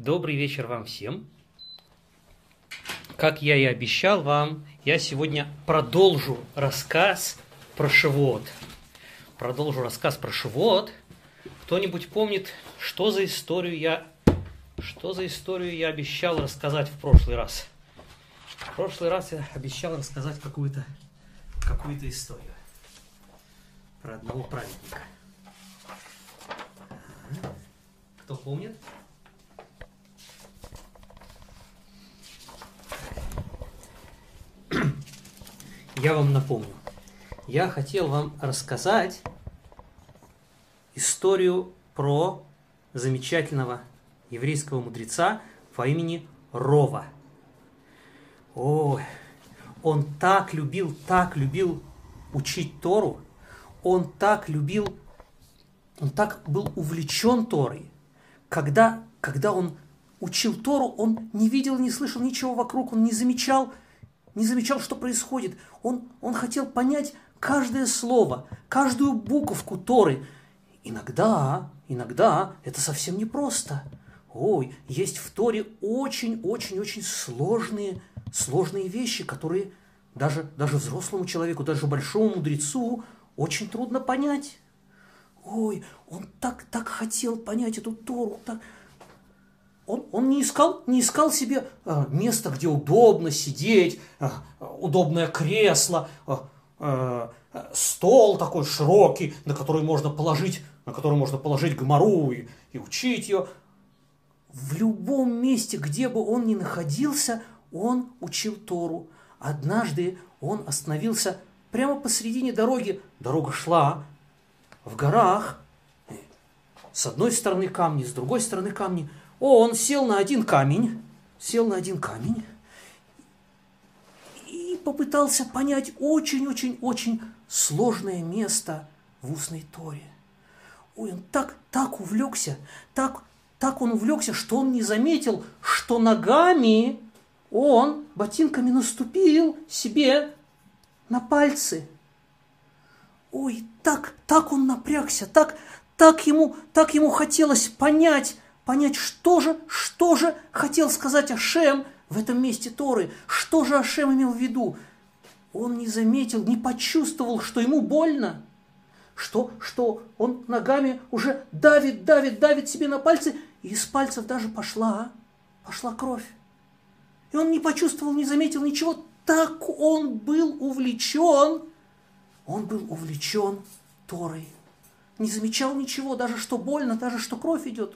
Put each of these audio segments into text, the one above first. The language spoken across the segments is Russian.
Добрый вечер вам всем. Как я и обещал вам, я сегодня продолжу рассказ про Шивот. Кто-нибудь помнит, что за историю я обещал рассказать в прошлый раз? В прошлый раз я обещал рассказать какую-то историю про одного праведника. Кто помнит? Я вам напомню. Я хотел вам рассказать историю про замечательного еврейского мудреца по имени Рова. Ой, он так любил учить Тору, он так был увлечен Торой. Когда он учил Тору, он не видел, не слышал ничего вокруг, он не замечал, что происходит. Он хотел понять каждое слово, каждую буковку Торы. Иногда это совсем непросто. Ой, есть в Торе очень сложные вещи, которые даже взрослому человеку, даже большому мудрецу очень трудно понять. Ой, он так хотел понять эту Тору, Он не искал себе место, где удобно сидеть, удобное кресло, стол такой широкий, на который можно положить гемару и учить ее. В любом месте, где бы он ни находился, он учил Тору. Однажды он остановился прямо посредине дороги. Дорога шла в горах. С одной стороны камни, с другой стороны камни. Он сел на один камень и попытался понять очень сложное место в устной Торе. Ой, он так увлекся, что он не заметил, что ногами он ботинками наступил себе на пальцы. Ой, так он напрягся, так ему хотелось понять, что же хотел сказать Ашем в этом месте Торы, что же Ашем имел в виду. Он не заметил, не почувствовал, что ему больно, что он ногами уже давит себе на пальцы, и из пальцев даже пошла кровь. И он не почувствовал, не заметил ничего, так он был увлечен Торой. Не замечал ничего, даже что больно, даже что кровь идет.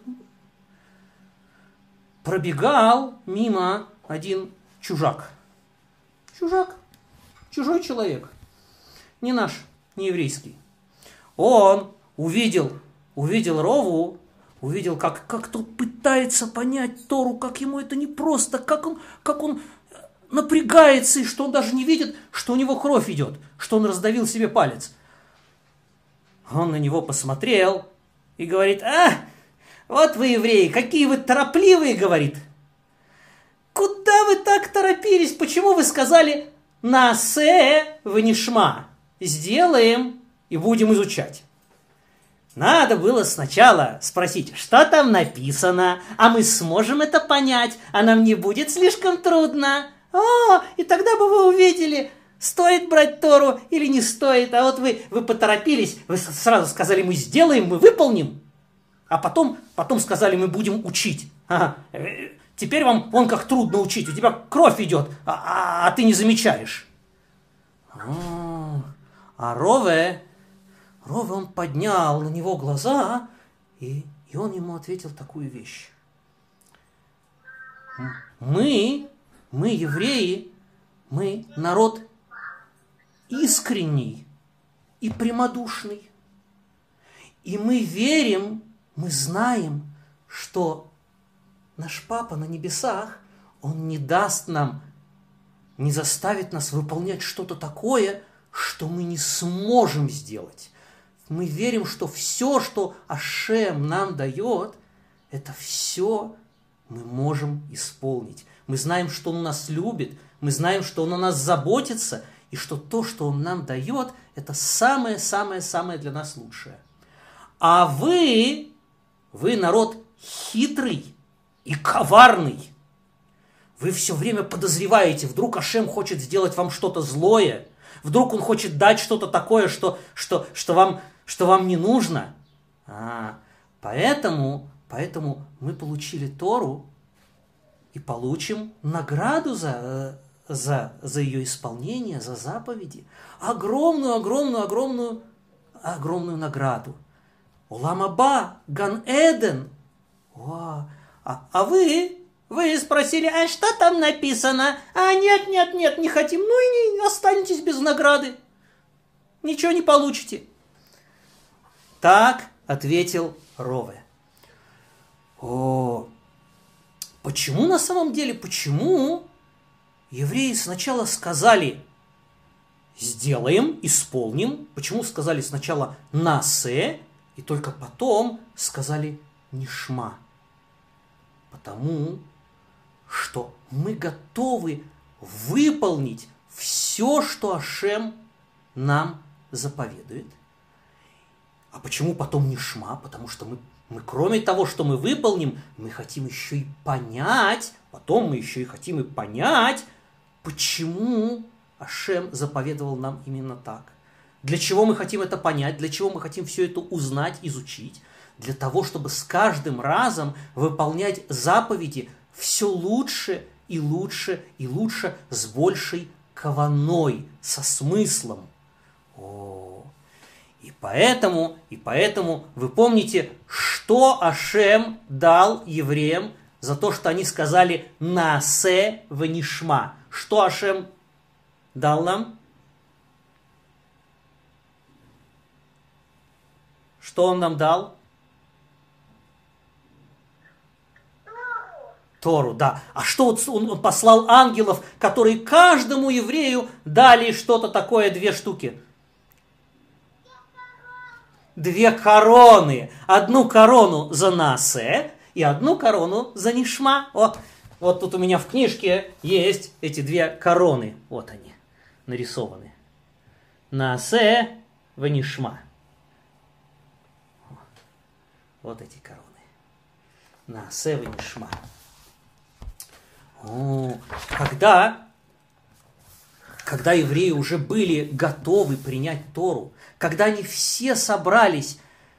Пробегал мимо один чужак. Чужой человек. Не наш, не еврейский. Он увидел Рову, увидел, как тот пытается понять Тору, как ему это непросто, как он напрягается, и что он даже не видит, что у него кровь идет, что он раздавил себе палец. Он на него посмотрел и говорит: вот вы, евреи, какие вы торопливые, говорит. Куда вы так торопились? Почему вы сказали «насе венишма»? Сделаем и будем изучать. Надо было сначала спросить, что там написано, а мы сможем это понять, а нам не будет слишком трудно. И тогда бы вы увидели, стоит брать Тору или не стоит. А вот вы поторопились, вы сразу сказали: мы сделаем, мы выполним. А потом сказали: мы будем учить. Теперь вам вон как трудно учить, у тебя кровь идет, а ты не замечаешь. А Рове, он поднял на него глаза, и он ему ответил такую вещь. Мы евреи, мы народ искренний и прямодушный. И мы верим, мы знаем, что наш Папа на небесах, Он не даст нам, не заставит нас выполнять что-то такое, что мы не сможем сделать. Мы верим, что все, что Ашем нам дает, это все мы можем исполнить. Мы знаем, что Он нас любит, мы знаем, что Он о нас заботится, и что то, что Он нам дает, это самое-самое-самое для нас лучшее. А вы народ хитрый, и коварный. Вы все время подозреваете, вдруг Ашем хочет сделать вам что-то злое, вдруг он хочет дать что-то такое, что вам не нужно. Поэтому мы получили Тору и получим награду за ее исполнение, за заповеди. Огромную награду. Олам аба, Ган Эден. А вы спросили, а что там написано? Нет, не хотим. Ну и не останетесь без награды. Ничего не получите. Так ответил Рове. Почему на самом деле, почему евреи сначала сказали сделаем, исполним, почему сказали сначала насе, и только потом сказали нишма? Потому что мы готовы выполнить все, что Ашем нам заповедует. А почему потом нишма? Потому что мы кроме того, что мы выполним, мы хотим еще и понять, потом мы еще и хотим и понять, почему Ашем заповедовал нам именно так. Для чего мы хотим это понять, для чего мы хотим все это узнать, изучить? Для того, чтобы с каждым разом выполнять заповеди все лучше и лучше и лучше, с большей каваной, со смыслом. И поэтому вы помните, что Ашем дал евреям за то, что они сказали «наасе венишма». Что Ашем дал нам? Что он нам дал? Тору, да. А что вот он послал ангелов, которые каждому еврею дали что-то такое, 2 штуки? 2 короны. 1 корону за Наасе и 1 корону за Нишма. Вот тут у меня в книжке есть эти 2 короны. Вот они нарисованы. Наасе в Нишма. Вот эти короны. Наасе в Нишма. Когда евреи уже были готовы принять Тору, когда они все собрались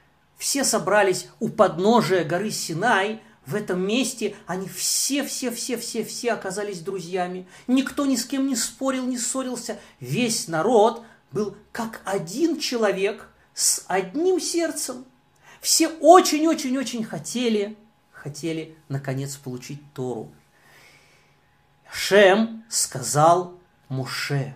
у подножия горы Синай, в этом месте они все оказались друзьями. Никто ни с кем не спорил, не ссорился. Весь народ был как один человек с одним сердцем. Все очень хотели наконец получить Тору. Ашем сказал Моше,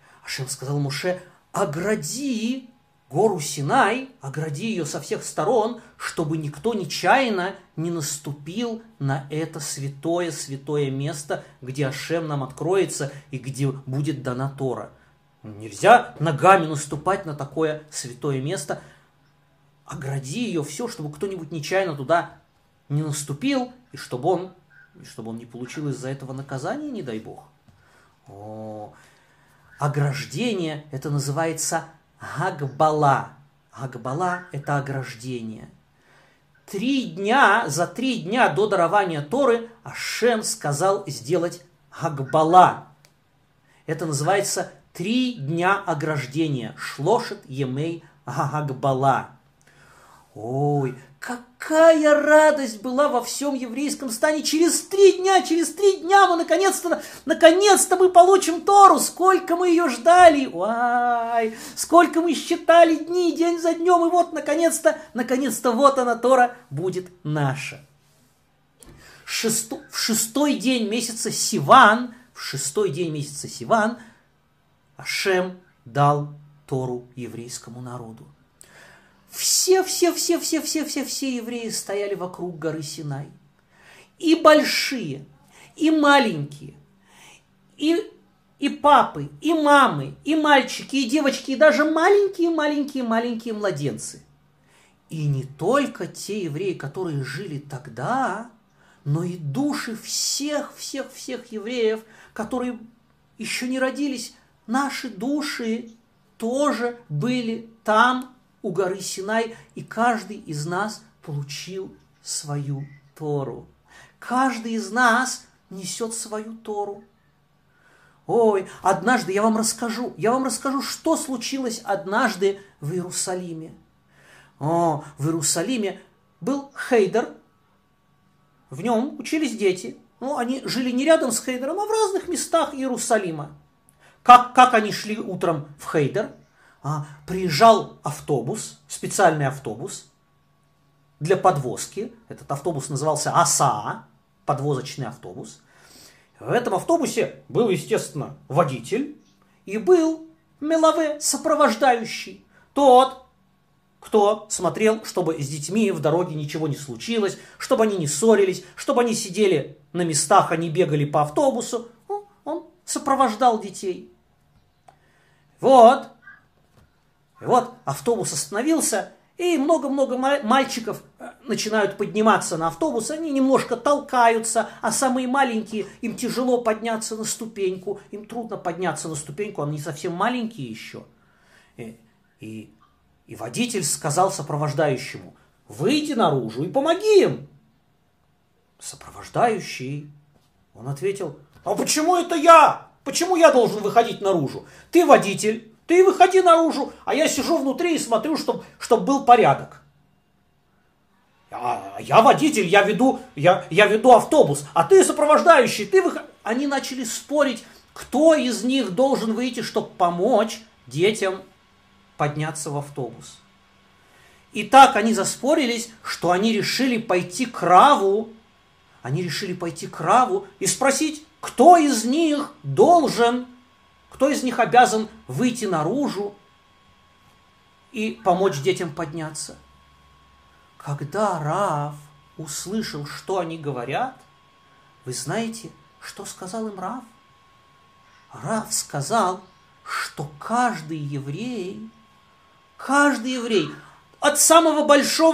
огради гору Синай, огради ее со всех сторон, чтобы никто нечаянно не наступил на это святое место, где Ашем нам откроется и где будет дана Тора. Нельзя ногами наступать на такое святое место. Огради ее все, чтобы кто-нибудь нечаянно туда не наступил, и чтобы он не получил из-за этого наказания, не дай Бог. Ограждение, это называется Гагбала. Гагбала – это ограждение. За 3 дня до дарования Торы Ашем сказал сделать Гагбала. Это называется 3 дня ограждения. Шлошет емей Гагбала. Ой, какая радость была во всем еврейском стане. Через 3 дня мы наконец-то мы получим Тору. Сколько мы ее ждали. Ой, сколько мы считали дни, день за днем. И вот наконец-то вот она, Тора, будет наша. В 6-й день месяца Сиван, Ашем дал Тору еврейскому народу. Все евреи стояли вокруг горы Синай. И большие, и маленькие, и папы, и мамы, и мальчики, и девочки, и даже маленькие младенцы. И не только те евреи, которые жили тогда, но и души всех евреев, которые еще не родились. Наши души тоже были там, у горы Синай, и каждый из нас получил свою Тору. каждый из нас несет свою Тору. Ой, однажды я вам расскажу, что случилось однажды в Иерусалиме. В Иерусалиме был хейдер, в нем учились дети. Они жили не рядом с хейдером, а в разных местах Иерусалима. Как они шли утром в хейдер? Приезжал автобус, специальный автобус для подвозки. Этот автобус назывался АСАА, подвозочный автобус. В этом автобусе был, естественно, водитель и был мелаве, сопровождающий. Тот, кто смотрел, чтобы с детьми в дороге ничего не случилось, чтобы они не ссорились, чтобы они сидели на местах, а не бегали по автобусу. Он сопровождал детей. Вот автобус остановился, и много-много мальчиков начинают подниматься на автобус, они немножко толкаются, а самые маленькие, им тяжело подняться на ступеньку, им трудно подняться на ступеньку, они совсем маленькие еще. И водитель сказал сопровождающему: выйди наружу и помоги им. Сопровождающий, он ответил: а почему это я? Почему я должен выходить наружу? Ты водитель. Ты выходи наружу, а я сижу внутри и смотрю, чтобы был порядок. Я водитель, я веду автобус, а ты сопровождающий, ты выходи. Они начали спорить, кто из них должен выйти, чтобы помочь детям подняться в автобус. И так они заспорились, что они решили пойти к Раву. И спросить, кто из них обязан выйти наружу и помочь детям подняться. Когда Рав услышал, что они говорят, вы знаете, что сказал им Рав? Рав сказал, что каждый еврей, от самого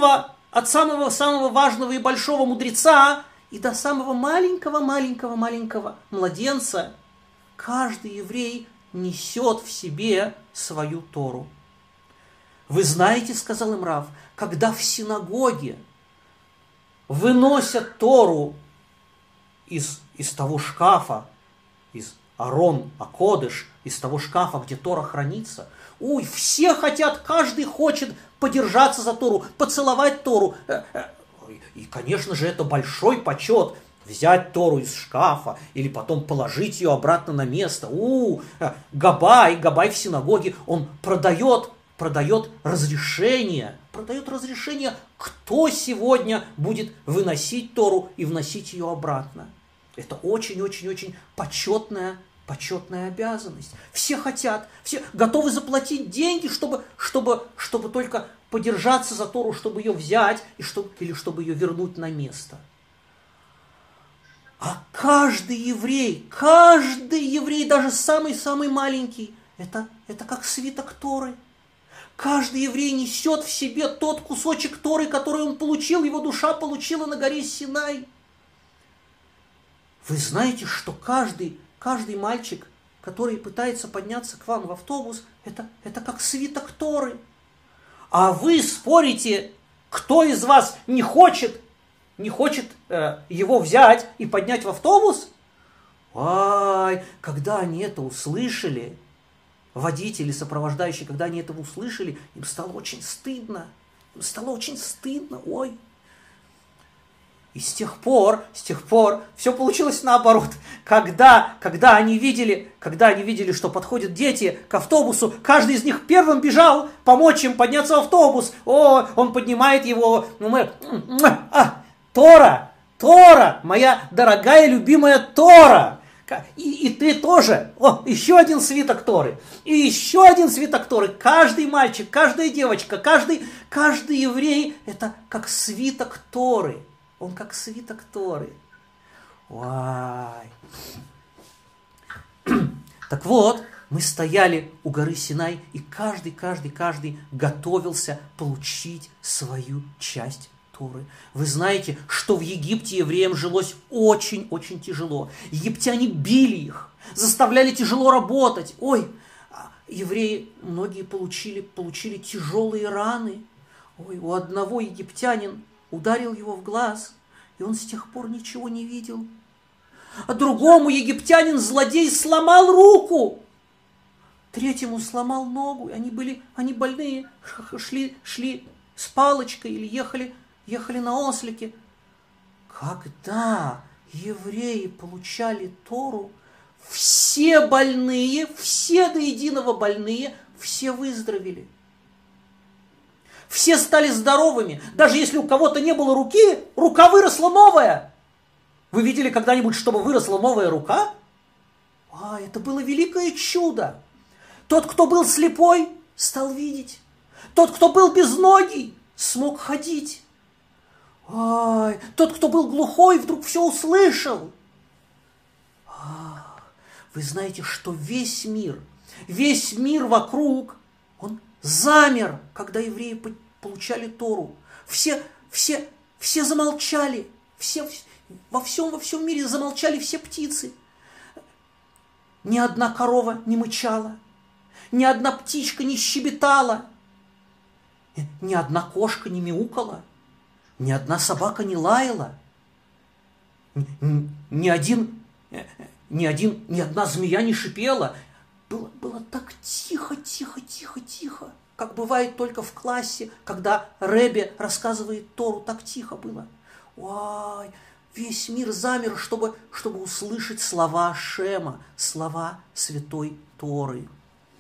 важного и большого мудреца и до самого маленького младенца, каждый еврей несет в себе свою Тору. Вы знаете, сказал им Рав, когда в синагоге выносят Тору из того шкафа, из Арон Акодыш, из того шкафа, где Тора хранится, все хотят, каждый хочет подержаться за Тору, поцеловать Тору. И, конечно же, это большой почет взять Тору из шкафа или потом положить ее обратно на место. Габай в синагоге, он продает разрешение, кто сегодня будет выносить Тору и вносить ее обратно. Это очень-очень-очень почетная обязанность. Все хотят, все готовы заплатить деньги, чтобы только подержаться за Тору, чтобы ее взять или чтобы ее вернуть на место. А каждый еврей, даже самый-самый маленький, это как свиток Торы. Каждый еврей несет в себе тот кусочек Торы, который он получил, его душа получила на горе Синай. Вы знаете, что каждый мальчик, который пытается подняться к вам в автобус, это как свиток Торы. А вы спорите, кто из вас не хочет его взять и поднять в автобус? Когда они это услышали, водители, сопровождающие, когда они это услышали, им стало очень стыдно. И с тех пор все получилось наоборот. Когда они видели, что подходят дети к автобусу, каждый из них первым бежал помочь им подняться в автобус. Он поднимает его. Тора, моя дорогая любимая Тора. И ты тоже. Еще один свиток Торы. И еще один свиток Торы. Каждый мальчик, каждая девочка, каждый еврей – это как свиток Торы. Он как свиток Торы. Так вот, мы стояли у горы Синай, и каждый готовился получить свою часть Торы. Вы знаете, что в Египте евреям жилось очень-очень тяжело. Египтяне били их, заставляли тяжело работать. Евреи, многие получили тяжелые раны. У одного египтянин ударил его в глаз, и он с тех пор ничего не видел. А другому египтянин-злодей сломал руку, третьему сломал ногу, и они больные, шли с палочкой или ехали на ослике. Когда евреи получали Тору, все больные, все до единого больные, все выздоровели. Все стали здоровыми. Даже если у кого-то не было руки, рука выросла новая. Вы видели когда-нибудь, чтобы выросла новая рука? Это было великое чудо. Тот, кто был слепой, стал видеть. Тот, кто был безногий, смог ходить. Тот, кто был глухой, вдруг все услышал. Вы знаете, что весь мир вокруг, он замер, когда евреи получали Тору. Все замолчали. Во всем мире замолчали все птицы. Ни одна корова не мычала. Ни одна птичка не щебетала. Ни одна кошка не мяукала. Ни одна собака не лаяла. Ни одна змея не шипела. Было так тихо, как бывает только в классе, когда Ребе рассказывает Тору, так тихо было. Весь мир замер, чтобы услышать слова Шема, слова Святой Торы.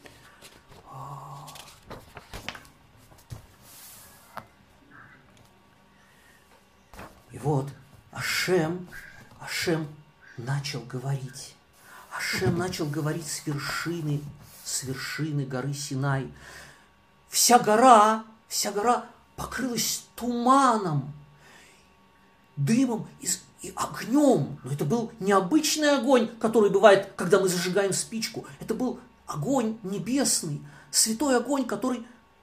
И вот Ашем начал говорить. Ашем начал говорить с вершины горы Синай. Вся гора покрылась туманом, дымом и огнем. Но это был необычный огонь, который бывает, когда мы зажигаем спичку. Это был огонь небесный, святой огонь, который,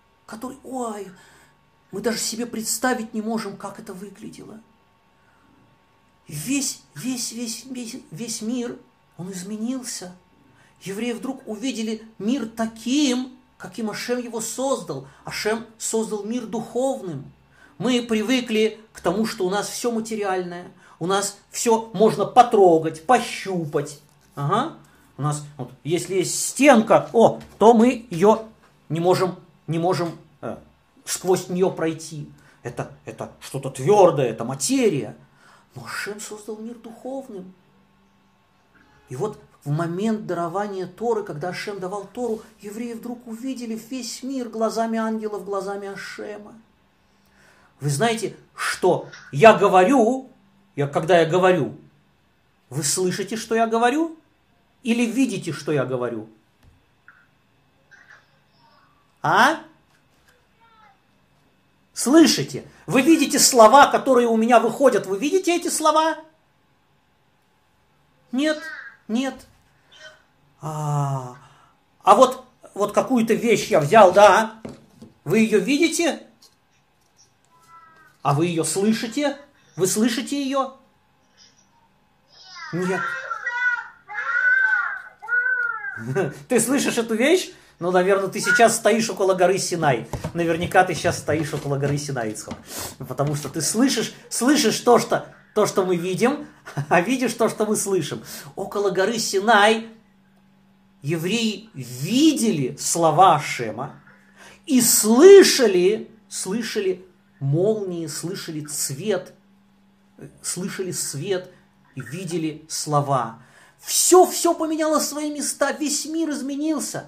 мы даже себе представить не можем, как это выглядело. Весь мир, он изменился. Евреи вдруг увидели мир таким, каким Ашем его создал. Ашем создал мир духовным. Мы привыкли к тому, что у нас все материальное, у нас все можно потрогать, пощупать. У нас, если есть стенка, то мы ее не можем сквозь нее пройти. Это что-то твердое, это материя. Но Ашем создал мир духовным. И вот в момент дарования Торы, когда Ашем давал Тору, евреи вдруг увидели весь мир глазами ангелов, глазами Ашема. Вы знаете, что когда я говорю, вы слышите, что я говорю? Или видите, что я говорю? Слышите? Вы видите слова, которые у меня выходят? Вы видите эти слова? Нет. А вот какую-то вещь я взял, да? Вы ее видите? А вы ее слышите? Вы слышите ее? Нет. Ты слышишь эту вещь? Наверное, ты сейчас стоишь около горы Синай. Наверняка ты сейчас стоишь около горы Синай, Ицхак. Потому что ты слышишь то, что мы видим, а видишь то, что мы слышим. Около горы Синай евреи видели слова Ашема и слышали молнии, слышали свет и видели слова. Все поменяло свои места, весь мир изменился.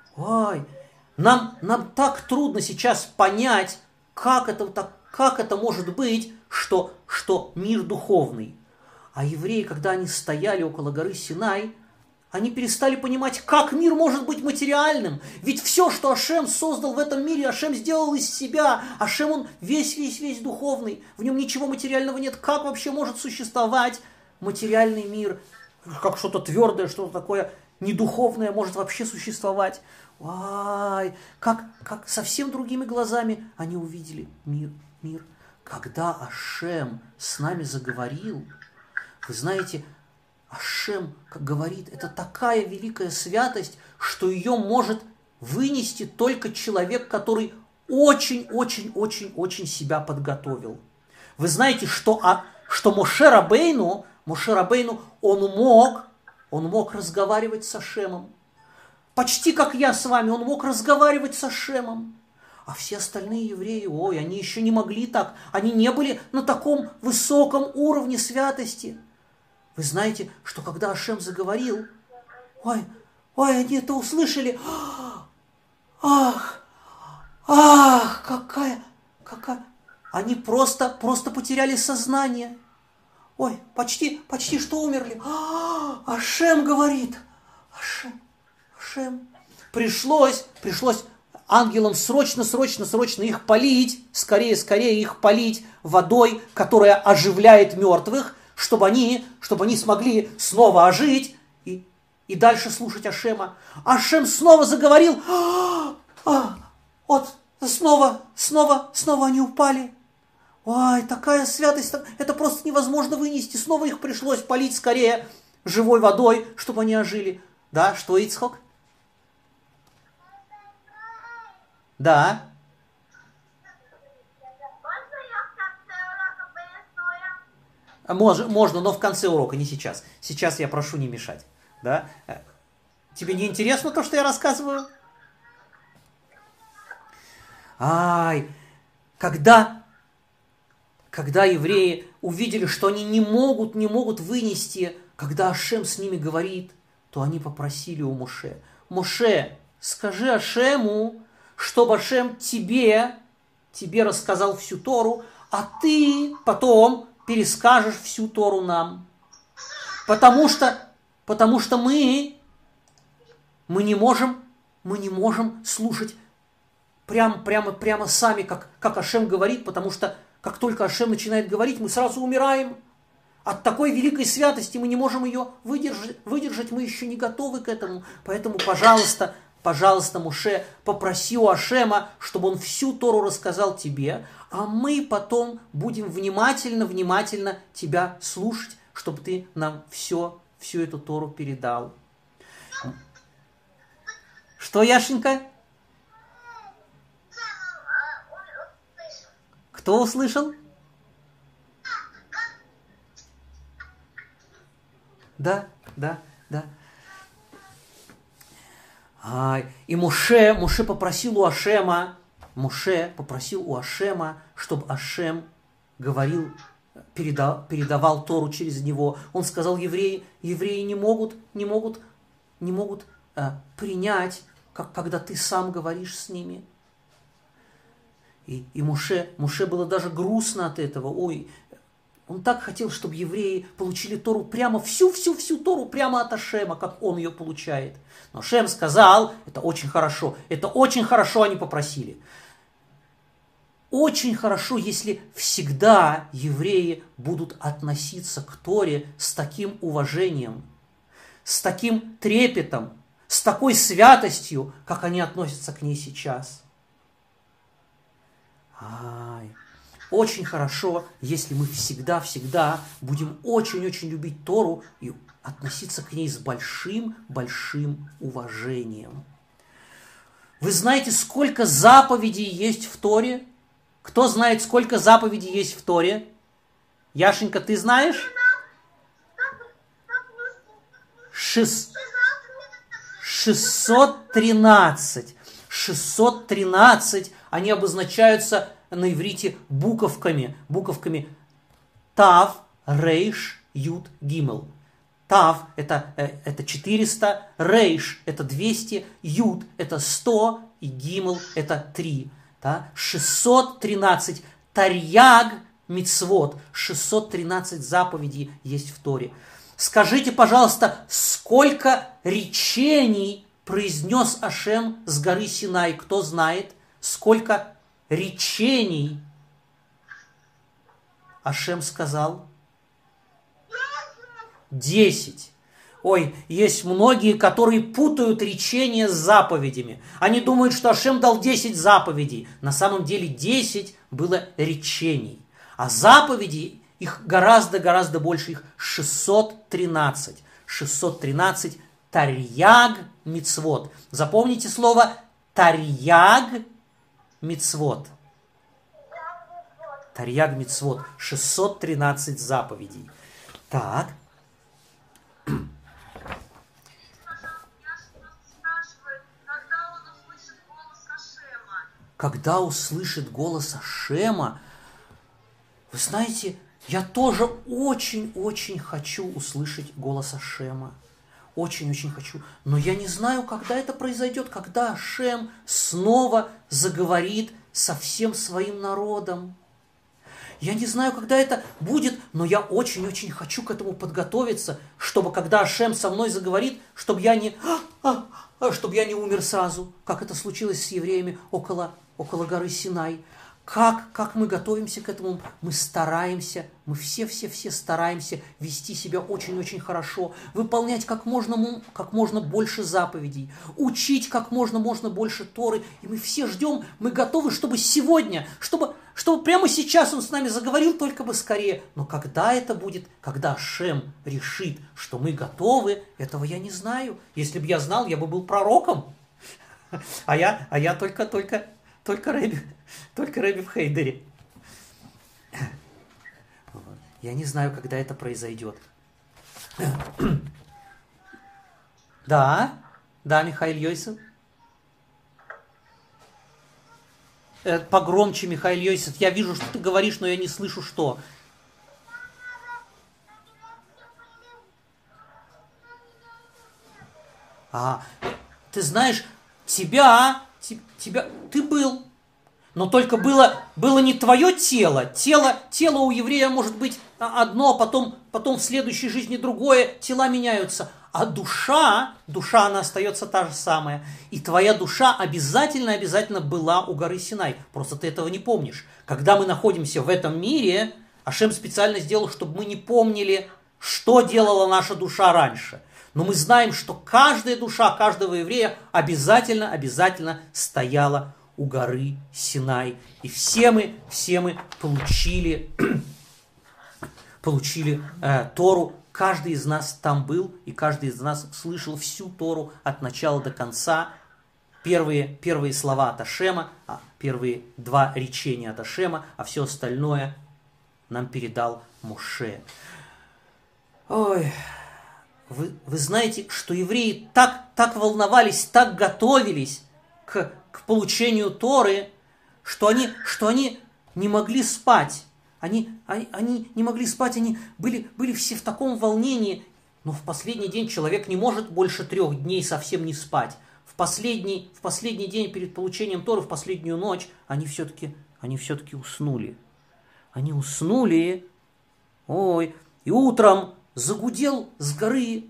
Нам так трудно сейчас понять, как это может быть, что мир духовный. А евреи, когда они стояли около горы Синай, они перестали понимать, как мир может быть материальным. Ведь все, что Ашем создал в этом мире, Ашем сделал из себя. Ашем, он весь духовный. В нем ничего материального нет. Как вообще может существовать материальный мир? Как что-то твердое, что-то такое недуховное может вообще существовать? Как совсем другими глазами они увидели мир. Когда Ашем с нами заговорил, вы знаете, Ашем, как говорит, это такая великая святость, что ее может вынести только человек, который очень себя подготовил. Вы знаете, что что Моше Рабейну, он мог разговаривать с Ашемом. Почти как я с вами, он мог разговаривать с Ашемом. А все остальные евреи, они еще не могли так. Они не были на таком высоком уровне святости. Вы знаете, что когда Ашем заговорил, они это услышали. Ах, какая. Они просто потеряли сознание. Почти что умерли. Ашем говорит. Ашем. Пришлось ангелам срочно их полить, скорее их полить водой, которая оживляет мертвых, чтобы они смогли снова ожить и дальше слушать Ашема. Ашем снова заговорил. Снова они упали. Такая святость, это просто невозможно вынести. Снова их пришлось полить скорее живой водой, чтобы они ожили. Да, что, Ицхок? Да. Можно, но в конце урока, не сейчас. Сейчас я прошу не мешать. Да? Тебе не интересно то, что я рассказываю? Когда евреи увидели, что они не могут вынести, когда Ашем с ними говорит, то они попросили у Моше: Моше, скажи Ашему, чтобы Ашем тебе рассказал всю Тору, а ты потом перескажешь всю Тору нам. Потому что мы не можем слушать прямо сами, как Ашем говорит, потому что как только Ашем начинает говорить, мы сразу умираем. От такой великой святости мы не можем ее выдержать, мы еще не готовы к этому. Поэтому, пожалуйста, Моше, попроси у Ашема, чтобы он всю Тору рассказал тебе, а мы потом будем внимательно тебя слушать, чтобы ты нам всю эту Тору передал. Что, Яшенька? Кто услышал? Да. И Моше попросил у Ашема, чтобы Ашем говорил, передавал Тору через него. Он сказал: евреи не могут принять, когда ты сам говоришь с ними. И Моше было даже грустно от этого. Он так хотел, чтобы евреи получили Тору прямо, всю Тору прямо от Ашема, как он ее получает. Но Ашем сказал: это очень хорошо они попросили. Очень хорошо, если всегда евреи будут относиться к Торе с таким уважением, с таким трепетом, с такой святостью, как они относятся к ней сейчас. Очень хорошо, если мы всегда будем очень любить Тору и относиться к ней с большим уважением. Вы знаете, сколько заповедей есть в Торе? Кто знает, сколько заповедей есть в Торе? Яшенька, ты знаешь? 613. 613. Они обозначаются на иврите буковками Тав, Рейш, Юд, Гимел. Тав это 400, Рейш это 200, Юд это 100 и Гимел это 3. Да? 613 Тарьяг мицвот, 613 заповедей есть в Торе. Скажите, пожалуйста, сколько речений произнес Ашем с горы Синай? Кто знает? Сколько речений Ашем сказал? 10. Есть многие, которые путают речения с заповедями. Они думают, что Ашем дал 10 заповедей. На самом деле 10 было речений. А заповедей их гораздо больше, их 613. 613 Тарьяг мицвот. Запомните слово Тарьяг мицвот. Тарьяг мицвот, 613 заповедей. Так. Когда услышит голос Ашема, вы знаете, я тоже очень-очень хочу услышать голос Ашема. Очень-очень хочу. Но я не знаю, когда это произойдет, когда Ашем снова заговорит со всем своим народом. Я не знаю, когда это будет, но я очень-очень хочу к этому подготовиться, чтобы когда Ашем со мной заговорит, чтобы я не умер сразу, как это случилось с евреями около горы Синай. Как мы готовимся к этому? Мы стараемся, мы все стараемся вести себя очень-очень хорошо, выполнять как можно больше заповедей, учить как можно больше Торы. И мы все ждем, мы готовы, чтобы сегодня, чтобы прямо сейчас он с нами заговорил, только бы скорее. Но когда это будет, когда Ашем решит, что мы готовы, этого я не знаю. Если бы я знал, я бы был пророком. А я только Рэби в Хейдере. Я не знаю, когда это произойдет. Да, Михаил Йосиф. Погромче, Михаил Йосиф. Я вижу, что ты говоришь, но я не слышу, что. Ты знаешь, ты был. Но только было не твое тело. Тело у еврея может быть одно, потом в следующей жизни другое. Тела меняются. А душа, она остается та же самая. И твоя душа обязательно была у горы Синай. Просто ты этого не помнишь. Когда мы находимся в этом мире, Ашем специально сделал, чтобы мы не помнили, что делала наша душа раньше. Но мы знаем, что каждая душа каждого еврея обязательно стояла у горы Синай. И все мы получили Тору. Каждый из нас там был, и каждый из нас слышал всю Тору от начала до конца. Первые слова от Ашема, первые 2 речения от Ашема, а все остальное нам передал Моше. Ой, вы знаете, что евреи так волновались, так готовились к получению Торы, что они не могли спать. Они не могли спать, они были все в таком волнении. Но в последний день человек не может больше 3 дней совсем не спать. В последний день перед получением Торы, в последнюю ночь, они все-таки уснули. Они уснули. Ой, и утром загудел с горы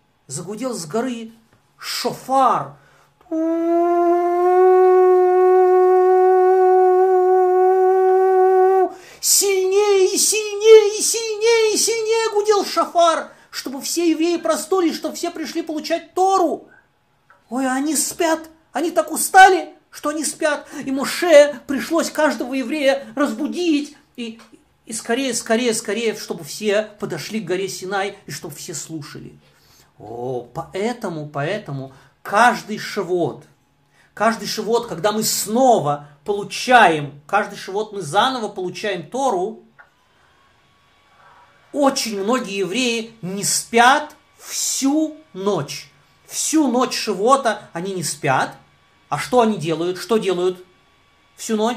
шофар. Сильнее гудел шофар, чтобы все евреи проснулись, чтобы все пришли получать Тору. Ой, они спят, они так устали, что они спят. И Моше пришлось каждого еврея разбудить и скорее, чтобы все подошли к горе Синай и чтобы все слушали. Поэтому каждый шавот, когда мы снова получаем, каждый шавот мы заново получаем Тору, очень многие евреи не спят всю ночь. Всю ночь шавота они не спят. А что они делают? Что делают всю ночь?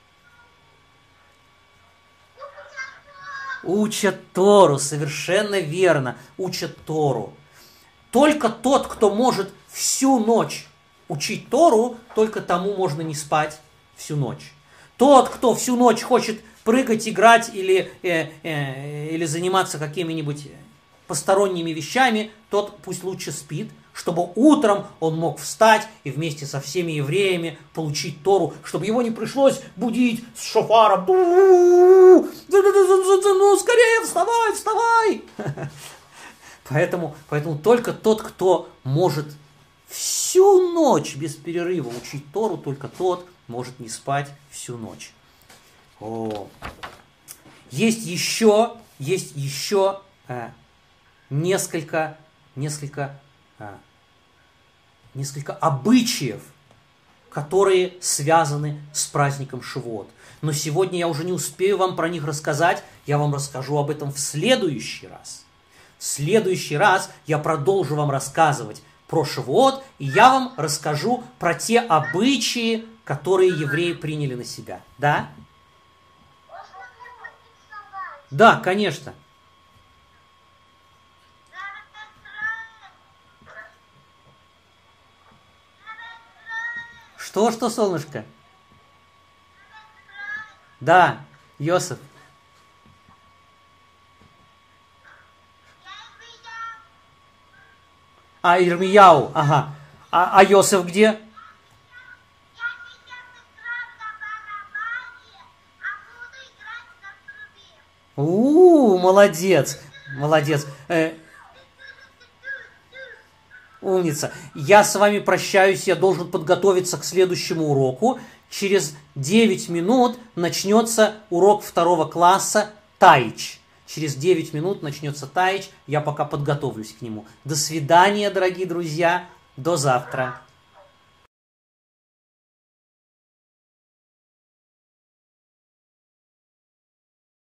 Учат Тору, совершенно верно, учат Тору. Только тот, кто может всю ночь учить Тору, только тому можно не спать всю ночь. Тот, кто всю ночь хочет прыгать, играть или заниматься какими-нибудь посторонними вещами, тот пусть лучше спит, чтобы утром он мог встать и вместе со всеми евреями получить Тору, чтобы его не пришлось будить с шофаром. Ну, скорее, вставай! Поэтому только тот, кто может всю ночь без перерыва учить Тору, только тот может не спать всю ночь. Есть еще несколько обычаев, которые связаны с праздником Шивот. Но сегодня я уже не успею вам про них рассказать, я вам расскажу об этом в следующий раз. В следующий раз я продолжу вам рассказывать про Шивот, и я вам расскажу про те обычаи, которые евреи приняли на себя. Да? Да, конечно. Что, солнышко? Да, Йосеф. А Ирмияу, ага. А Йосеф где? Молодец, молодец. Умница. Я с вами прощаюсь, я должен подготовиться к следующему уроку. Через 9 минут начнется урок 2 класса Таич. Через 9 минут начнется Таич, я пока подготовлюсь к нему. До свидания, дорогие друзья, до завтра.